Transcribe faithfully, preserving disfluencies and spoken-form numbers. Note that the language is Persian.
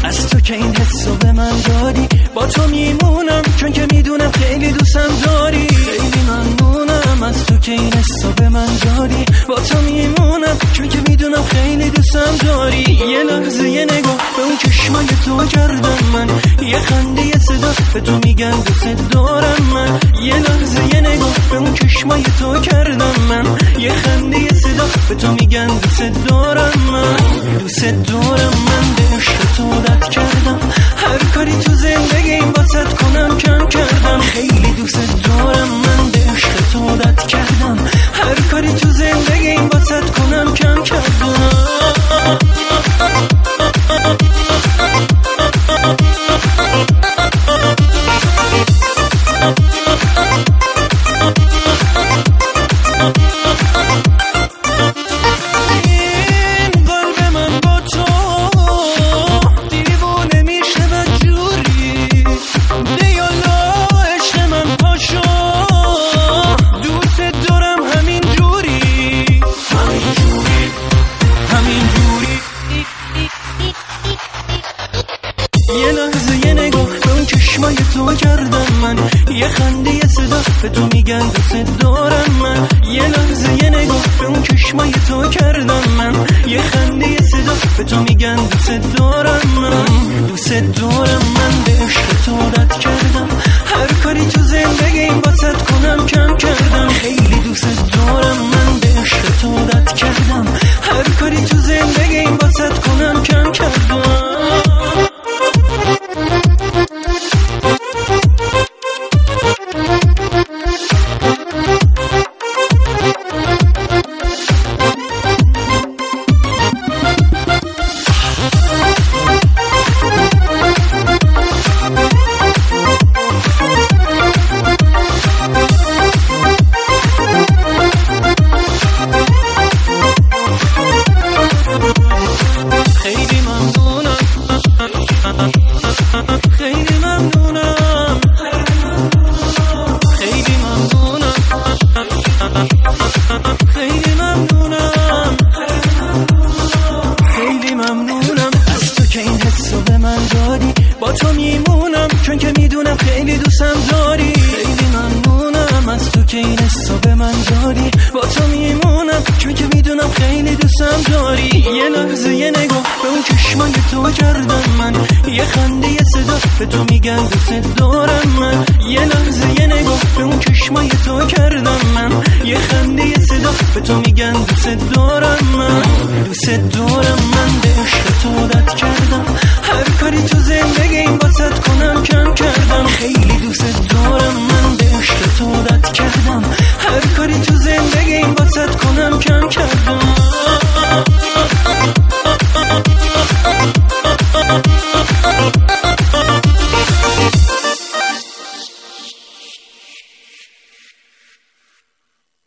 از تو که این حسو به من دادی، با تو میمونم چون که میدونم خیلی دوستم داری. خیلی ممنونم از تو که این حسو به من دادی، با تو میمونم چون که میدونم خیلی دوستم داری. یه لحظه یه نگاه به اون چشمای تو کردم من، یه خنده یه صدا به تو میگن دوست دارم من. یه لحظه یه نگاه به اون چشمای تو کردم من، یه خنده یه صدا به تو میگن دوست دارم من. دوست دارم من، به عشق تو عادت کردم، هر کاری تو زندگیم واسط کنم کم کردم. خیلی دوست دارم من، به عشق تو عادت کردم، هر کاری تو زندگیم واسط کنم کم کردم. یه لحظه یه نگاه به اون چشمای تو کردم من، یه خنده یه صدا به تو میگن دوست دارم من. یه لحظه یه نگاه به اون چشمای تو کردم من، یه خنده یه صدا به تو میگن دوست دارم من. دوست دارم من، به عشق تو عادت کردم، هر کاری تو زندگیم واسط کنم کم کردم. خیلی دوست دارم من، به عشق تو عادت کردم، هر کاری تو زندگیم واسط کنم کم کردم. خیلی ممنونم، خیلی ممنونم، خیلی ممنونم، خیلی ممنونم از تو که این حسو به من دادی، با تو میمونم چون که میدونم خیلی دوستم داری. خیلی ممنونم از تو که این حسو به من دادی، با تو میمونم چون که میدونم خیلی دوستم داری. یه لحظه یه نگاه به اون چشمای تو کردم من، یه خنده یه صدا به تو میگن دوست دارم من. یه لحظه یه نگاه به اون چشمای تو کردم من، یه خنده یه صدا به تو میگن دوست دارم من. دوست دارم من، به عشق تو عادت کردم، هر کاری تو زندگیم واسط کنم کم کردم. خیلی دوست دارم من، به عشق تو عادت کردم، هر کاری تو زندگیم واسط کنم کم کردم.